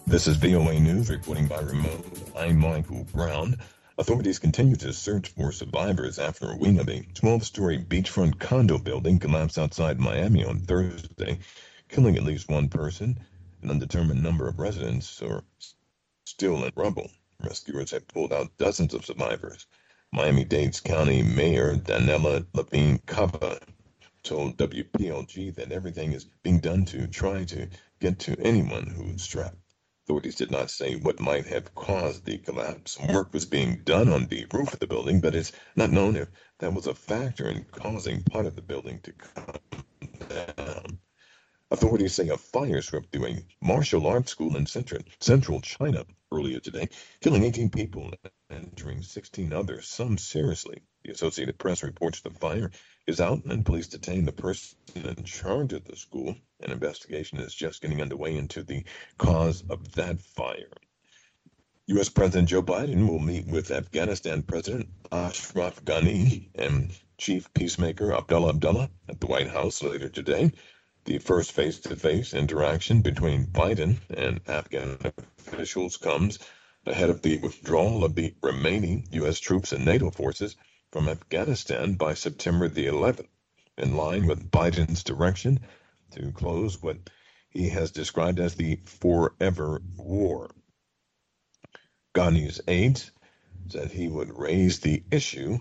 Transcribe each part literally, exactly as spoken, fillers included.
This is V O A News reporting by remote. I'm Michael Brown. Authorities continue to search for survivors after a wing of a twelve-story beachfront condo building collapsed outside Miami on Thursday, killing at least one person. An undetermined number of residents are still in rubble. Rescuers have pulled out dozens of survivors. Miami-Dade County Mayor Danella Levine Cava told W P L G that everything is being done to try to get to anyone who's trapped. Authorities did not say what might have caused the collapse. Work was being done on the roof of the building, but it's not known if that was a factor in causing part of the building to come down. Authorities say a fire swept through a martial arts school in central, central China earlier today, killing eighteen people and injuring sixteen others, some seriously. The Associated Press reports the fire is out and police detained the person in charge of the school. An investigation is just getting underway into the cause of that fire. U S. President Joe Biden will meet with Afghanistan President Ashraf Ghani and Chief Peacemaker Abdullah Abdullah at the White House later today. The first face-to-face interaction between Biden and Afghan officials comes ahead of the withdrawal of the remaining U S troops and NATO forces from Afghanistan by September the eleventh, in line with Biden's direction to close what he has described as the forever war. Ghani's aides said he would raise the issue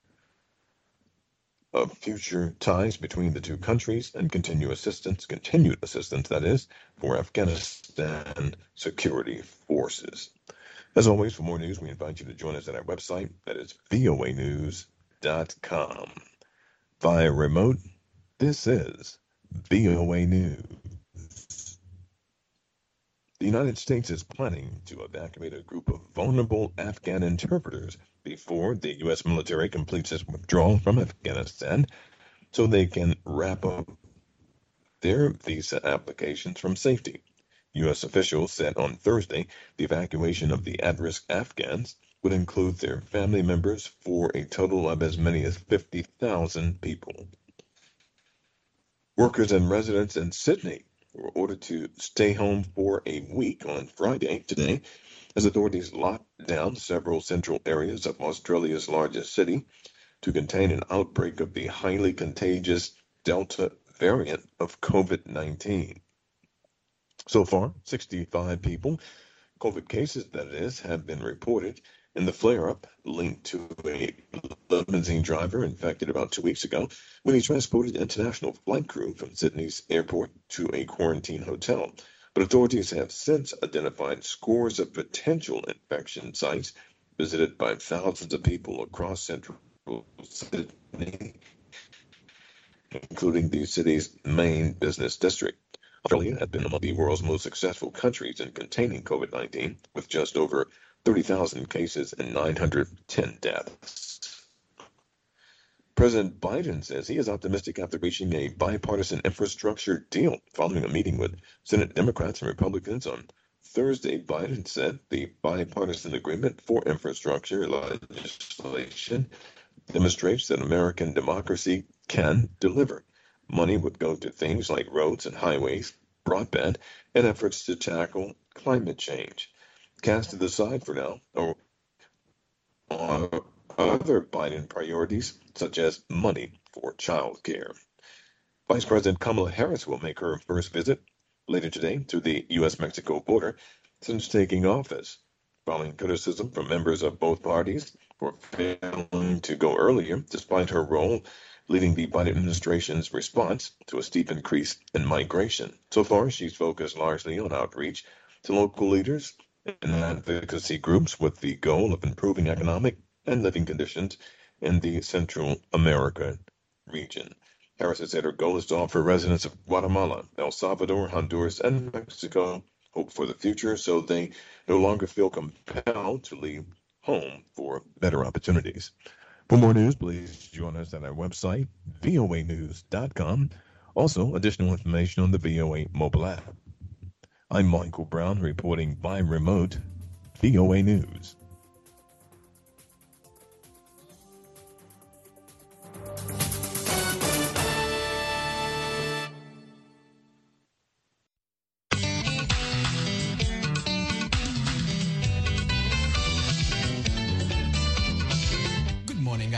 of future ties between the two countries and continue assistance, continued assistance, that is, for Afghanistan security forces. As always, for more news, we invite you to join us at our website, that is V O A news dot com. Via remote, this is V O A News. The United States is planning to evacuate a group of vulnerable Afghan interpreters before the U S military completes its withdrawal from Afghanistan so they can wrap up their visa applications from safety. U S officials said on Thursday the evacuation of the at-risk Afghans would include their family members for a total of as many as fifty thousand people. Workers and residents in Sydney were ordered to stay home for a week on Friday today as authorities locked down several central areas of Australia's largest city to contain an outbreak of the highly contagious Delta variant of COVID nineteen. So far, sixty-five people, COVID cases that is, have been reported in the flare-up linked to a limousine driver infected about two weeks ago when he transported an international flight crew from Sydney's airport to a quarantine hotel. But authorities have since identified scores of potential infection sites visited by thousands of people across central Sydney, including the city's main business district. Australia has been among the world's most successful countries in containing COVID nineteen, with just over thirty thousand cases and nine hundred ten deaths. President Biden says he is optimistic after reaching a bipartisan infrastructure deal following a meeting with Senate Democrats and Republicans on Thursday. Biden said the bipartisan agreement for infrastructure legislation demonstrates that American democracy can deliver. Money would go to things like roads and highways, broadband, and efforts to tackle climate change. Cast to the side for now are other Biden priorities, such as money for child care. Vice President Kamala Harris will make her first visit later today to the U S Mexico border since taking office, following criticism from members of both parties for failing to go earlier, despite her role leading the Biden administration's response to a steep increase in migration. So far, she's focused largely on outreach to local leaders and advocacy groups with the goal of improving economic and living conditions in the Central America region. Harris has said her goal is to offer residents of Guatemala, El Salvador, Honduras, and Mexico hope for the future so they no longer feel compelled to leave home for better opportunities. For more news, please join us at our website, V O A news dot com. Also, additional information on the V O A mobile app. I'm Michael Brown reporting by remote, V O A News.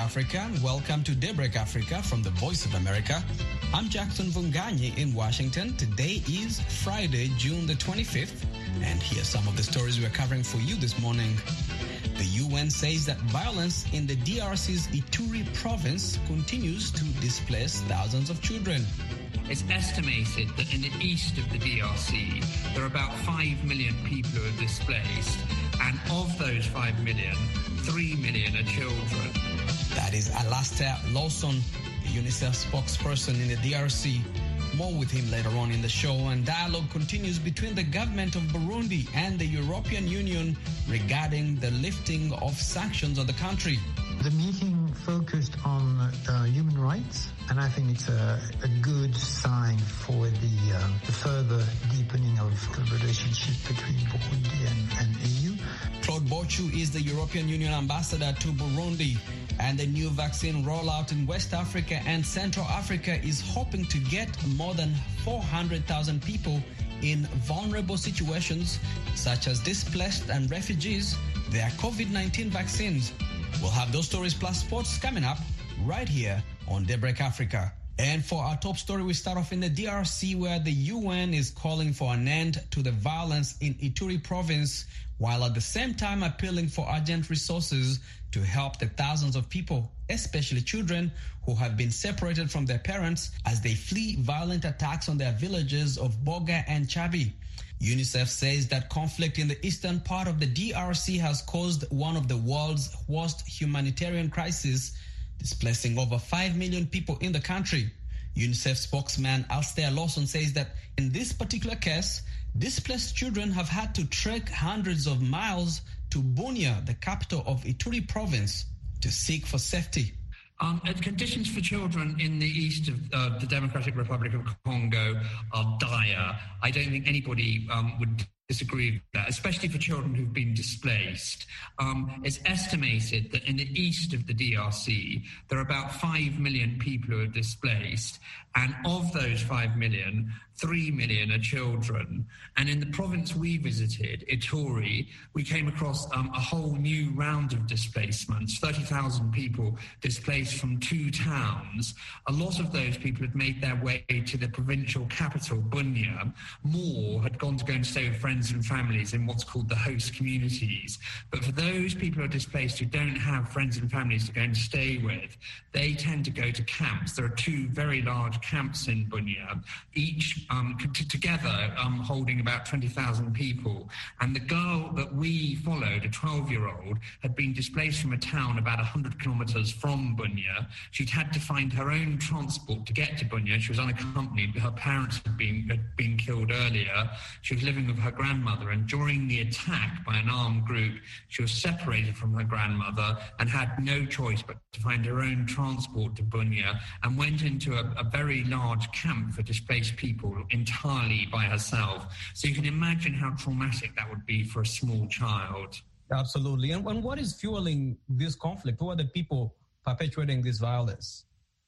Africa. Welcome to Daybreak Africa from the Voice of America. I'm Jackson Vunganyi in Washington. Today is Friday, June the twenty-fifth, and here's some of the stories we're covering for you this morning. The U N says that violence in the D R C's Ituri province continues to displace thousands of children. It's estimated that in the east of the D R C, there are about five million people who are displaced, and of those five million, three million are children. That is Alastair Lawson, the UNICEF spokesperson in the D R C. More with him later on in the show, and dialogue continues between the government of Burundi and the European Union regarding the lifting of sanctions on the country. The meeting focused on uh, human rights, and I think it's a, a good sign for the, uh, the further deepening of the relationship between Burundi and, and E U. Claude Bochu is the European Union ambassador to Burundi, and the new vaccine rollout in West Africa and Central Africa is hoping to get more than four hundred thousand people in vulnerable situations, such as displaced and refugees, their COVID nineteen vaccines. We'll have those stories plus sports coming up right here on Daybreak Africa. And for our top story, we start off in the D R C, where the U N is calling for an end to the violence in Ituri province, while at the same time appealing for urgent resources to help the thousands of people, especially children, who have been separated from their parents as they flee violent attacks on their villages of Boga and Chabi. UNICEF says that conflict in the eastern part of the D R C has caused one of the world's worst humanitarian crises, displacing over five million people in the country. UNICEF spokesman Alastair Lawson says that in this particular case, displaced children have had to trek hundreds of miles to Bunia, the capital of Ituri province, to seek for safety. Um, conditions for children in the east of uh, the Democratic Republic of Congo are dire. I don't think anybody um, would disagree with that, especially for children who've been displaced. Um, it's estimated that in the east of the D R C, there are about five million people who are displaced, and of those five million, three million are children. And in the province we visited, Ituri, we came across um, a whole new round of displacements, thirty thousand people displaced from two towns. A lot of those people had made their way to the provincial capital, Bunia. More had gone to go and stay with friends and families in what's called the host communities. But for those people who are displaced who don't have friends and families to go and stay with, they tend to go to camps. There are two very large camps in Bunia, each um, t- together um, holding about twenty thousand people. And the girl that we followed, a twelve-year-old, had been displaced from a town about one hundred kilometres from Bunia. She'd had to find her own transport to get to Bunia. She was unaccompanied. Her parents had been, had been killed earlier. She was living with her grandmother, and during the attack by an armed group, she was separated from her grandmother and had no choice but to find her own transport to Bunia, and went into a, a very large camp for displaced people entirely by herself. So you can imagine how traumatic that would be for a small child. Absolutely. And, and what is fueling this conflict? Who are the people perpetuating this violence?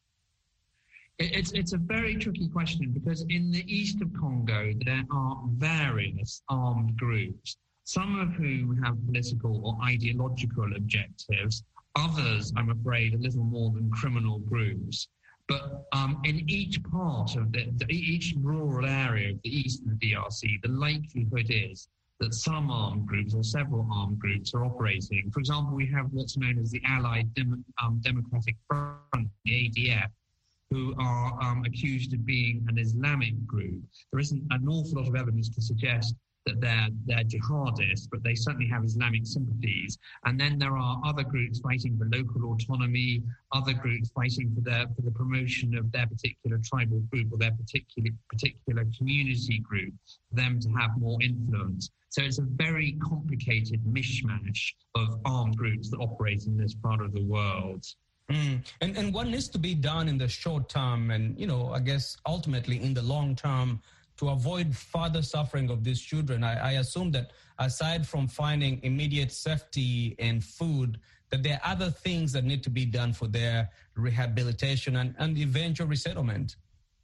It's it's a very tricky question, because in the east of Congo, there are various armed groups, some of whom have political or ideological objectives, others, I'm afraid, a little more than criminal groups. But um, in each part of the, the, each rural area of the east of the D R C, the likelihood is that some armed groups or several armed groups are operating. For example, we have what's known as the Allied Dem- um, Democratic Front, the A D F, who are um, accused of being an Islamic group. There isn't an awful lot of evidence to suggest that they're, they're jihadists, but they certainly have Islamic sympathies. And then there are other groups fighting for local autonomy, other groups fighting for their for the promotion of their particular tribal group or their particular particular community group, for them to have more influence. So it's a very complicated mishmash of armed groups that operate in this part of the world. Mm. And and what needs to be done in the short term and, you know, I guess ultimately in the long term to avoid further suffering of these children? I, I assume that aside from finding immediate safety and food, that there are other things that need to be done for their rehabilitation and, and eventual resettlement.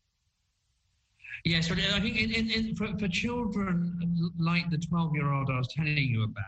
Yes, I think in, in, in, for, for children like the twelve-year-old I was telling you about,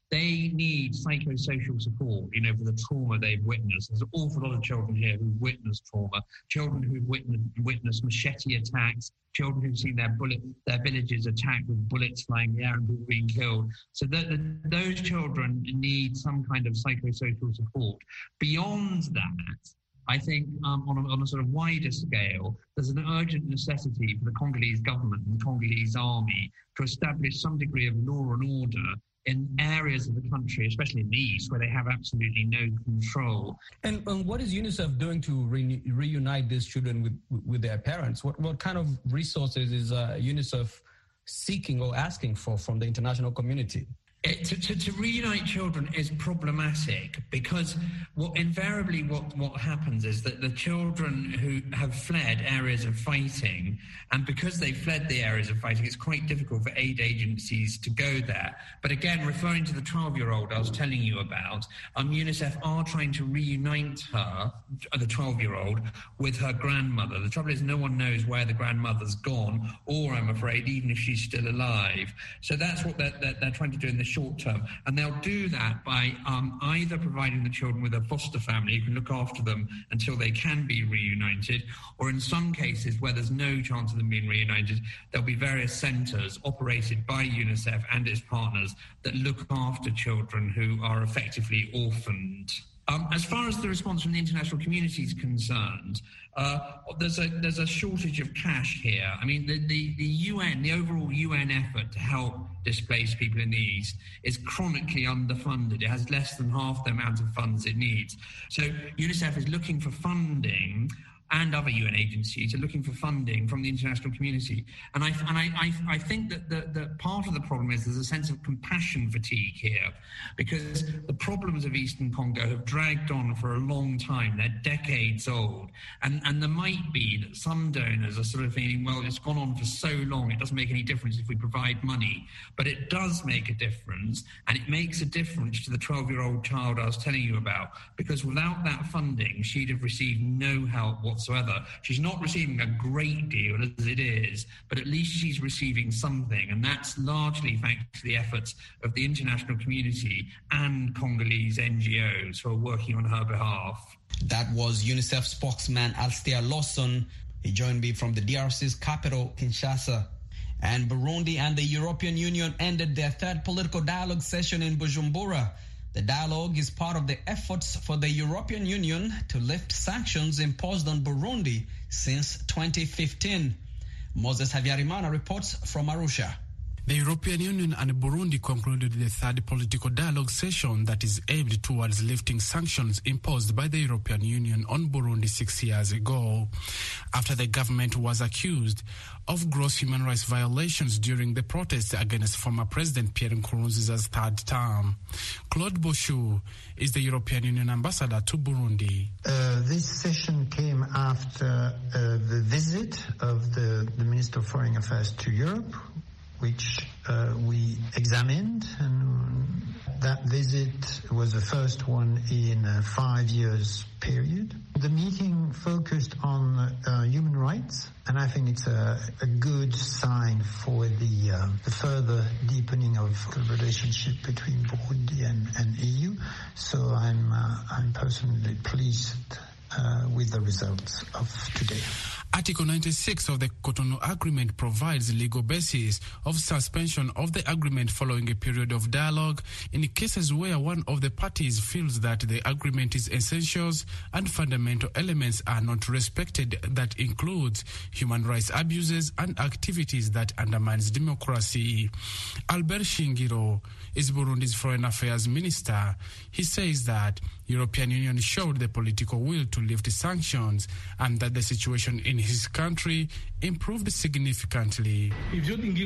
they need psychosocial support, you know, for the trauma they've witnessed. There's an awful lot of children here who've witnessed trauma, children who've witnessed, witnessed machete attacks, children who've seen their bullet, their villages attacked with bullets flying in the air and people being killed. So that, that, those children need some kind of psychosocial support. Beyond that, I think um, on, a, on a sort of wider scale, there's an urgent necessity for the Congolese government and the Congolese army to establish some degree of law and order in areas of the country, especially in the east, where they have absolutely no control. And, and what is UNICEF doing to re- reunite these children with with their parents? What what kind of resources is uh, UNICEF seeking or asking for from the international community? It, to, to, to reunite children is problematic because what invariably what, what happens is that the children who have fled areas of fighting, and because they fled the areas of fighting, it's quite difficult for aid agencies to go there. But again, referring to the twelve-year-old I was telling you about, um, UNICEF are trying to reunite her, the twelve-year-old, with her grandmother. The trouble is no one knows where the grandmother's gone, or I'm afraid, even if she's still alive. So that's what they're, they're, they're trying to do in the short term, and they'll do that by um, either providing the children with a foster family who can look after them until they can be reunited, or in some cases where there's no chance of them being reunited, there'll be various centres operated by UNICEF and its partners that look after children who are effectively orphaned. Um, as far as the response from the international community is concerned, uh, there's a there's a shortage of cash here. I mean, the, the, the U N, the overall U N effort to help displaced people in the East is chronically underfunded. It has less than half the amount of funds it needs. So UNICEF is looking for funding, and other U N agencies are looking for funding from the international community. And I and I, I, I think that the, the part of the problem is there's a sense of compassion fatigue here, because the problems of Eastern Congo have dragged on for a long time. They're decades old. And, and there might be that some donors are sort of thinking, well, it's gone on for so long, it doesn't make any difference if we provide money. But it does make a difference, and it makes a difference to the twelve-year-old child I was telling you about, because without that funding, she'd have received no help whatsoever. Whatsoever. She's not receiving a great deal as it is, but at least she's receiving something, and that's largely thanks to the efforts of the international community and Congolese N G Os who are working on her behalf. That was UNICEF spokesman Alistair Lawson. He joined me from the D R C's capital, Kinshasa. And Burundi and the European Union ended their third political dialogue session in Bujumbura. The dialogue is part of the efforts for the European Union to lift sanctions imposed on Burundi since twenty fifteen. Moses Havyarimana reports from Arusha. The European Union and Burundi concluded the third political dialogue session that is aimed towards lifting sanctions imposed by the European Union on Burundi six years ago, after the government was accused of gross human rights violations during the protests against former President Pierre Nkurunziza's third term. Claude Boshu is the European Union ambassador to Burundi. Uh, this session came after uh, the visit of the, the Minister of Foreign Affairs to Europe, which uh, we examined, and that visit was the first one in a five years period. The meeting focused on uh, human rights, and I think it's a, a good sign for the, uh, the further deepening of the relationship between Burundi and, and E U. So I'm uh, I'm personally pleased uh, with the results of today. Article ninety-six of the Cotonou Agreement provides legal basis of suspension of the agreement following a period of dialogue in cases where one of the parties feels that the agreement is essentials and fundamental elements are not respected. That includes human rights abuses and activities that undermines democracy. Albert Shingiro is Burundi's Foreign Affairs Minister. He says that European Union showed the political will to lift sanctions and that the situation in his country improved significantly. He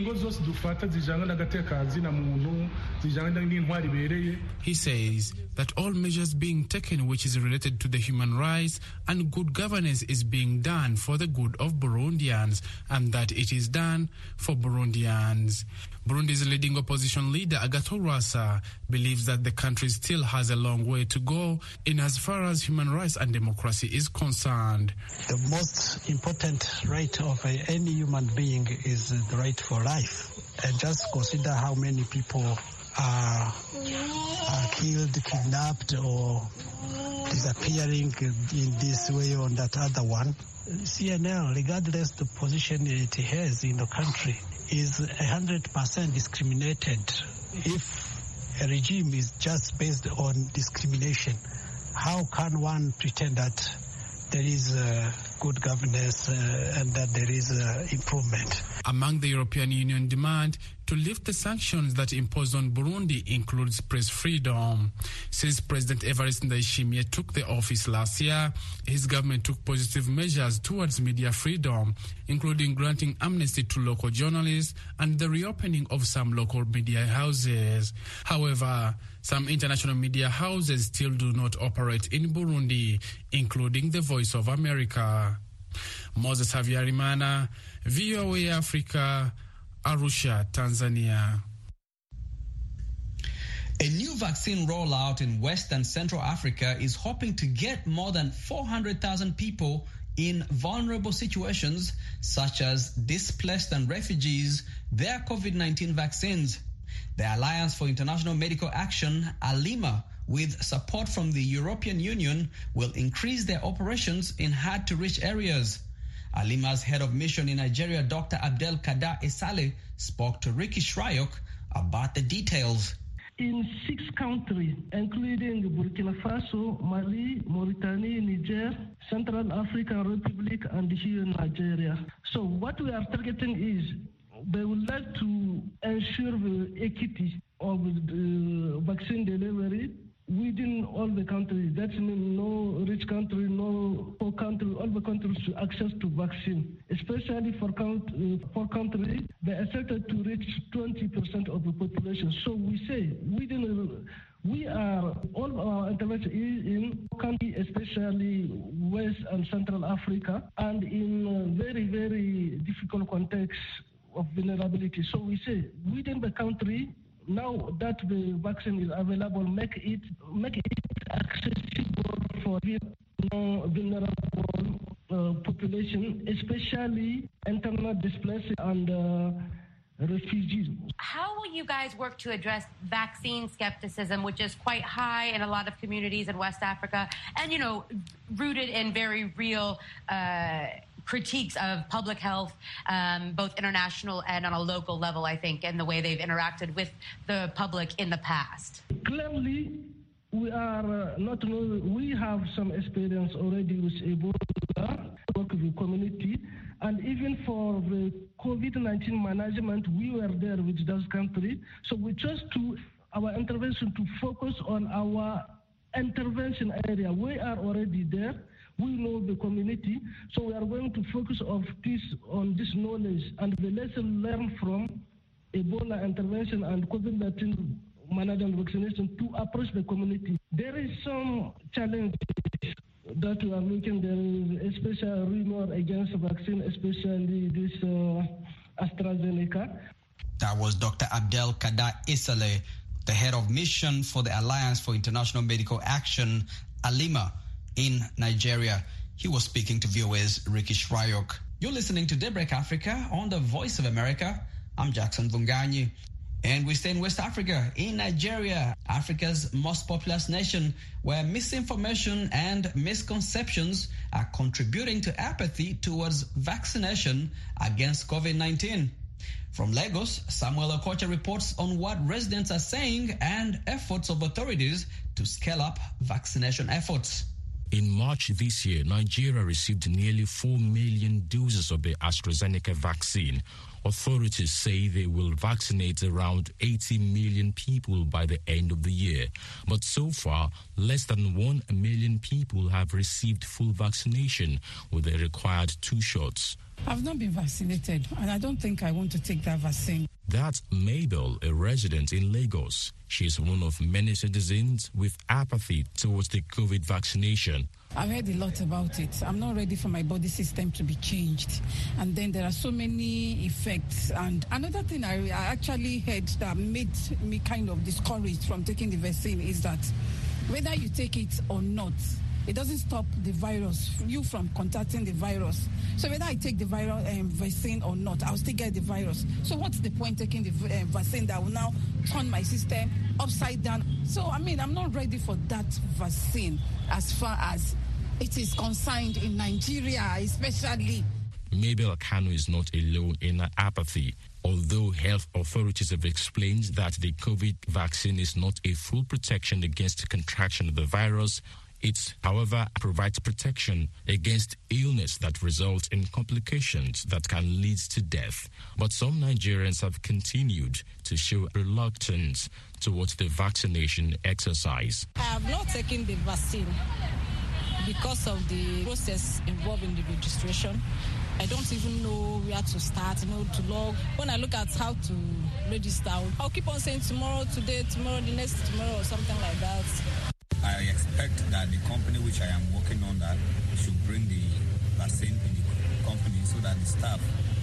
says that all measures being taken which is related to the human rights and good governance is being done for the good of Burundians, and that it is done for Burundians. Burundi's leading opposition leader, Agathon Rwasa, believes that the country still has a long way to go in as far as human rights and democracy is concerned. The most important right of any human being is the right for life. And just consider how many people are, are killed, kidnapped, or disappearing in this way or that other one. C N L, regardless the position it has in the country, is one hundred percent discriminated. If a regime is just based on discrimination, how can one pretend that there is uh, good governance uh, and that there is uh, improvement? Among the European Union demand to lift the sanctions that imposed on Burundi includes press freedom. Since President Evariste Ndayishimiye took the office last year, his government took positive measures towards media freedom, including granting amnesty to local journalists and the reopening of some local media houses. However, some international media houses still do not operate in Burundi, including the Voice of America. Moses Havyarimana, V O A Africa, Arusha, Tanzania. A new vaccine rollout in West and Central Africa is hoping to get more than four hundred thousand people in vulnerable situations, such as displaced and refugees, their COVID nineteen vaccines. The Alliance for International Medical Action, ALIMA, with support from the European Union, will increase their operations in hard-to-reach areas. ALIMA's head of mission in Nigeria, Doctor Abdel Kader Esale, spoke to Ricky Shryock about the details. In six countries, including Burkina Faso, Mali, Mauritania, Niger, Central African Republic, and here in Nigeria. So what we are targeting is they would like to ensure the equity of the vaccine delivery within all the countries. That means no rich country, no poor country, all the countries to access to vaccine. Especially for country, for countries, they are expected to reach twenty percent of the population. So we say within we are all our intervention is in countries, especially West and Central Africa, and in very very difficult contexts of vulnerability. So we say within the country, now that the vaccine is available, make it make it accessible for vulnerable uh, population, especially internal displaced and uh, refugees. How will you guys work to address vaccine skepticism, which is quite high in a lot of communities in West Africa, and you know, rooted in very real Uh, critiques of public health, um, both international and on a local level, I think, and the way they've interacted with the public in the past? Clearly, we are uh, not we have some experience already with Ebola, work with the community, and even for the COVID nineteen management, we were there with those countries. So we chose to our intervention to focus on our intervention area. We are already there. We know the community, so we are going to focus on this, on this knowledge and the lesson learned from Ebola intervention and COVID nineteen management vaccination to approach the community. There is some challenges that we are looking. There is especially rumor against vaccine, especially this uh, AstraZeneca. That was Doctor Abdel Kader Esale, the head of mission for the Alliance for International Medical Action, ALIMA, in Nigeria. He was speaking to V O A's Ricky Shryock. You're listening to Daybreak Africa on the Voice of America. I'm Jackson Vunganyi. And we stay in West Africa, in Nigeria, Africa's most populous nation, where misinformation and misconceptions are contributing to apathy towards vaccination against COVID nineteen. From Lagos, Samuel Okocha reports on what residents are saying and efforts of authorities to scale up vaccination efforts. In March this year, Nigeria received nearly four million doses of the AstraZeneca vaccine. Authorities say they will vaccinate around eighty million people by the end of the year. But so far, less than one million people have received full vaccination with the required two shots. I've not been vaccinated, and I don't think I want to take that vaccine. That's Mabel, a resident in Lagos. She is one of many citizens with apathy towards the COVID vaccination. I've heard a lot about it. I'm not ready for my body system to be changed. And then there are so many effects. And another thing I, I actually heard that made me kind of discouraged from taking the vaccine is that whether you take it or not, it doesn't stop the virus, you from contacting the virus. So whether I take the virus um, vaccine or not, I'll still get the virus. So what's the point taking the uh, vaccine that will now turn my system upside down? So, I mean, I'm not ready for that vaccine as far as it is concerned in Nigeria, especially. Mabel Kanu is not alone in her apathy. Although health authorities have explained that the COVID vaccine is not a full protection against the contraction of the virus, it, however, provides protection against illness that results in complications that can lead to death. But some Nigerians have continued to show reluctance towards the vaccination exercise. I have not taken the vaccine because of the process involved in the registration. I don't even know where to start, you know, to log. When I look at how to register, I'll keep on saying tomorrow, today, tomorrow, the next tomorrow, or something like that. I expect that the company which I am working on that should bring the vaccine in the company so that the staff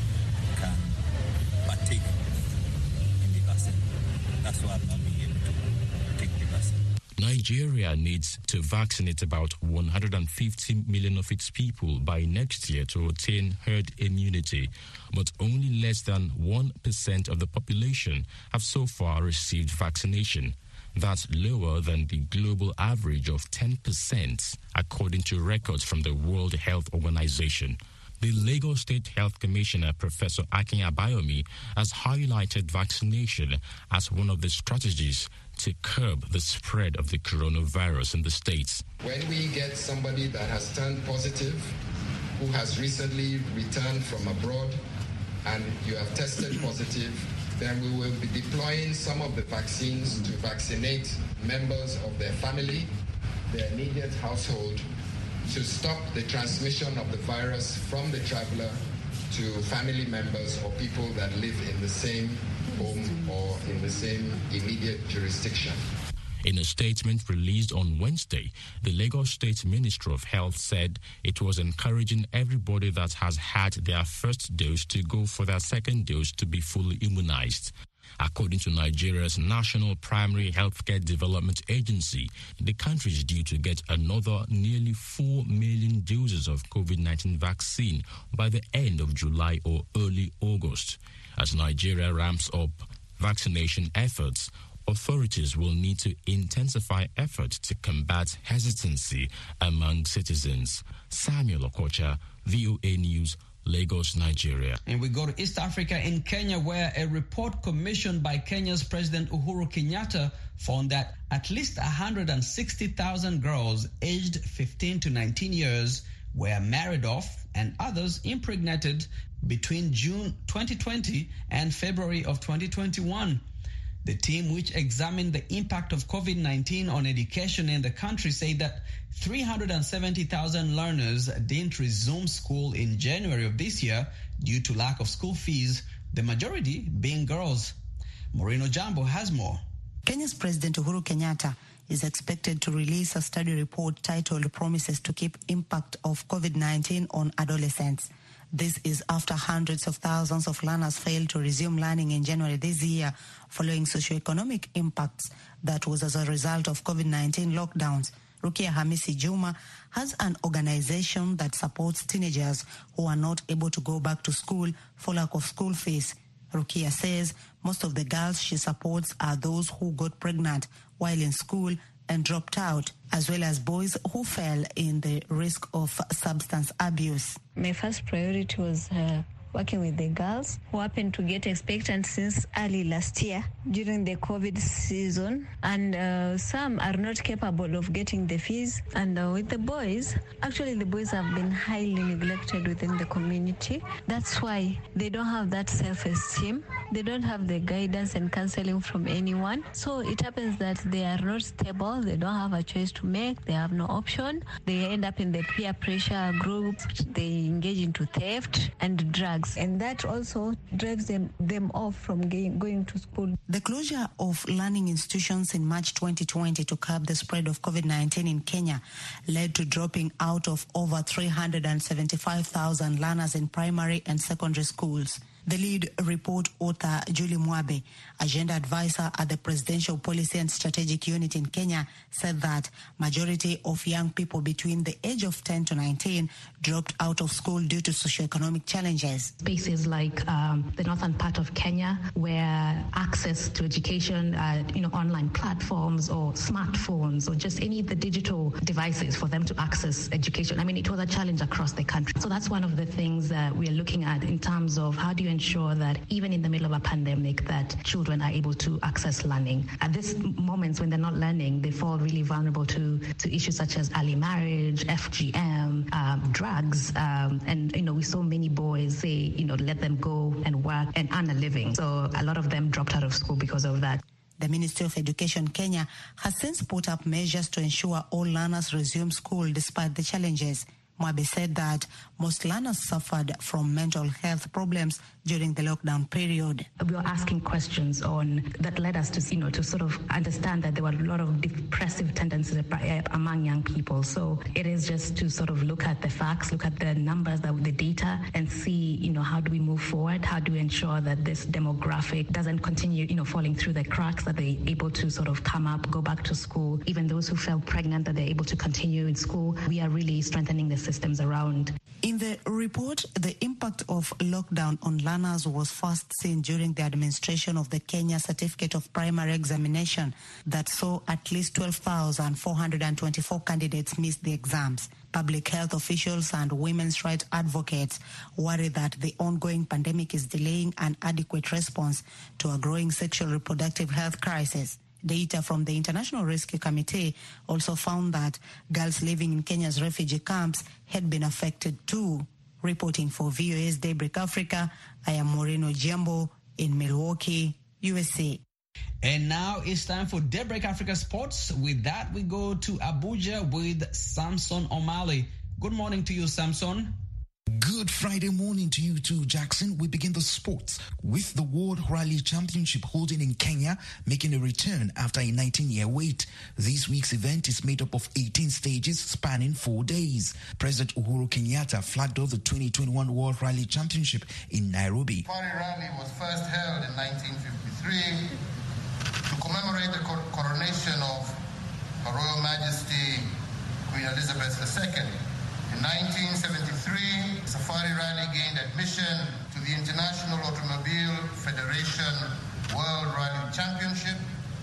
can partake in the vaccine. That's why I've not been able to take the vaccine. Nigeria needs to vaccinate about one hundred fifty million of its people by next year to attain herd immunity, but only less than one percent of the population have so far received vaccination. That's lower than the global average of ten percent, according to records from the World Health Organization. The Lagos State Health Commissioner, Professor Akin Abayomi, has highlighted vaccination as one of the strategies to curb the spread of the coronavirus in the states. When we get somebody that has turned positive, who has recently returned from abroad, and you have tested positive, then we will be deploying some of the vaccines to vaccinate members of their family, their immediate household, to stop the transmission of the virus from the traveler to family members or people that live in the same home or in the same immediate jurisdiction. In a statement released on Wednesday, the Lagos State Ministry of Health said it was encouraging everybody that has had their first dose to go for their second dose to be fully immunized. According to Nigeria's National Primary Healthcare Development Agency, the country is due to get another nearly four million doses of COVID nineteen vaccine by the end of July or early August. As Nigeria ramps up vaccination efforts, authorities will need to intensify efforts to combat hesitancy among citizens. Samuel Okocha, V O A News, Lagos, Nigeria. And we go to East Africa in Kenya, where a report commissioned by Kenya's President Uhuru Kenyatta found that at least one hundred sixty thousand girls aged fifteen to nineteen years were married off and others impregnated between June twenty twenty and February of twenty twenty-one. The team, which examined the impact of COVID nineteen on education in the country, said that three hundred seventy thousand learners didn't resume school in January of this year due to lack of school fees, the majority being girls. Moreno Jambo has more. Kenya's President Uhuru Kenyatta is expected to release a study report titled Promises to Keep Impact of COVID nineteen on Adolescents. This is after hundreds of thousands of learners failed to resume learning in January this year following socioeconomic impacts that was as a result of COVID nineteen lockdowns. Rukia Hamisi Juma has an organization that supports teenagers who are not able to go back to school for lack of school fees. Rukia says most of the girls she supports are those who got pregnant while in school and dropped out, as well as boys who fell in the risk of substance abuse. My first priority was uh, working with the girls who happened to get expectant since early last year during the COVID season, and uh, some are not capable of getting the fees. And uh, with the boys, actually the boys have been highly neglected within the community. That's why they don't have that self-esteem. They don't have the guidance and counseling from anyone. So it happens that they are not stable. They don't have a choice to make. They have no option. They end up in the peer pressure groups. They engage into theft and drugs. And that also drives them, them off from going, going to school. The closure of learning institutions in March twenty twenty to curb the spread of COVID nineteen in Kenya led to dropping out of over three hundred seventy-five thousand learners in primary and secondary schools. The lead report author, Julie Mwabe, agenda advisor at the Presidential Policy and Strategic Unit in Kenya, said that majority of young people between the age of ten to nineteen dropped out of school due to socioeconomic challenges. Spaces like um, the northern part of Kenya, where access to education, uh, you know, online platforms or smartphones or just any of the digital devices for them to access education. I mean, it was a challenge across the country. So that's one of the things that we are looking at in terms of how do you ensure that even in the middle of a pandemic that children are able to access learning. At this moments when they're not learning, they fall really vulnerable to, to issues such as early marriage, F G M, um, drugs, um, and you know we saw many boys say, you know, let them go and work and earn a living. So a lot of them dropped out of school because of that. The Ministry of Education Kenya has since put up measures to ensure all learners resume school despite the challenges. Mwabe said that most learners suffered from mental health problems during the lockdown period. We were asking questions on that led us to, you know, to sort of understand that there were a lot of depressive tendencies among young people. So it is just to sort of look at the facts, look at the numbers, the data, and see, you know, how do we move forward? How do we ensure that this demographic doesn't continue, you know, falling through the cracks, that they're able to sort of come up, go back to school, even those who fell pregnant, that they're able to continue in school. We are really strengthening the systems around. In the report, the impact of lockdown on learners was first seen during the administration of the Kenya Certificate of Primary Examination that saw at least twelve thousand four hundred twenty-four candidates miss the exams. Public health officials and women's rights advocates worry that the ongoing pandemic is delaying an adequate response to a growing sexual reproductive health crisis. Data from the International Rescue Committee also found that girls living in Kenya's refugee camps had been affected too. Reporting for V O A's Daybreak Africa, I am Moreno Jambo in Milwaukee, U S A. And now it's time for Daybreak Africa Sports. With that, we go to Abuja with Samson Omali. Good morning to you, Samson. Good Friday morning to you too, Jackson. We begin the sports with the World Rally Championship holding in Kenya, making a return after a nineteen-year wait. This week's event is made up of eighteen stages spanning four days. President Uhuru Kenyatta flagged off the twenty twenty-one World Rally Championship in Nairobi. The Safari Rally was first held in nineteen fifty-three to commemorate the coronation of Her Royal Majesty Queen Elizabeth the Second. In nineteen seventy-three, Safari Rally gained admission to the International Automobile Federation World Rally Championship,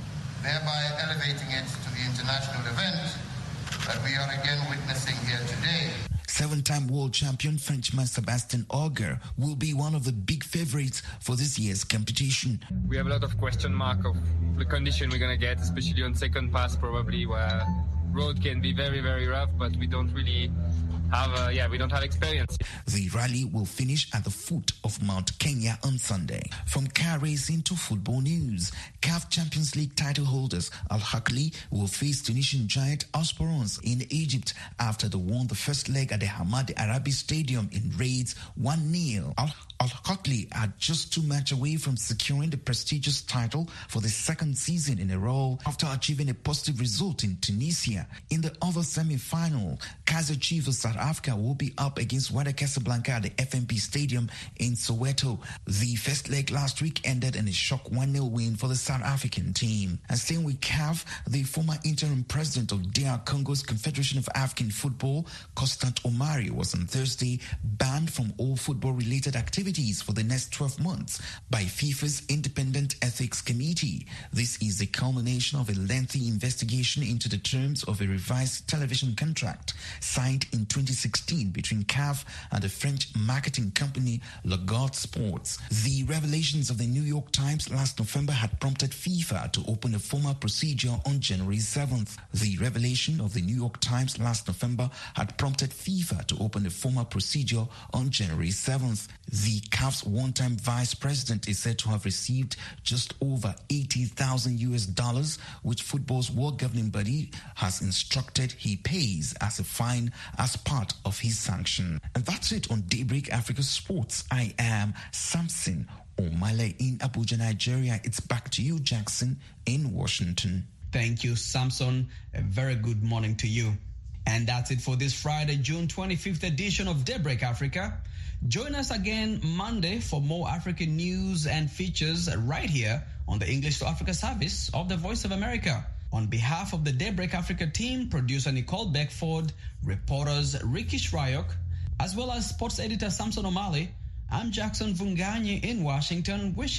thereby elevating it to the international event that we are again witnessing here today. Seven-time world champion Frenchman Sébastien Ogier will be one of the big favorites for this year's competition. We have a lot of question mark of the condition we're going to get, especially on second pass probably, where road can be very, very rough, but we don't really have, uh, yeah, we don't have experience. The rally will finish at the foot of Mount Kenya on Sunday. From car racing to football news, C A F Champions League title holders Al Ahly will face Tunisian giant Esperance in Egypt after they won the first leg at the Hamad Arabi Stadium in raids one nil. Al Ahly are just two matches away from securing the prestigious title for the second season in a row after achieving a positive result in Tunisia. In the other semi-final, Kaizer Chiefs of South Africa will be up against Wydad Casablanca at the F N B Stadium in Soweto. The first leg last week ended in a shock one nil win for the South African team. And staying with C A F, the former interim president of D R Congo's Confederation of African Football, Constant Omari, was on Thursday banned from all football-related activities for the next twelve months by FIFA's Independent Ethics Committee. This is the culmination of a lengthy investigation into the terms of a revised television contract signed in twenty sixteen between C A F and the French marketing company Lagarde Sports. The revelations of the New York Times last November had prompted FIFA to open a formal procedure on January seventh. The revelation of the New York Times last November had prompted FIFA to open a formal procedure on January seventh. The C A F's one-time vice president is said to have received just over eighty thousand U S dollars, which football's world governing body has instructed he pays as a fine as part of his sanction. And that's it on Daybreak Africa Sports. I am Samson Omale in Abuja, Nigeria. It's back to you, Jackson, in Washington. Thank you, Samson. A very good morning to you. And that's it for this Friday, June twenty-fifth edition of Daybreak Africa. Join us again Monday for more African news and features right here on the English to Africa service of the Voice of America. On behalf of the Daybreak Africa team, producer Nicole Beckford, reporters Ricky Shryock, as well as sports editor Samson O'Malley, I'm Jackson Vunganyi in Washington, wishing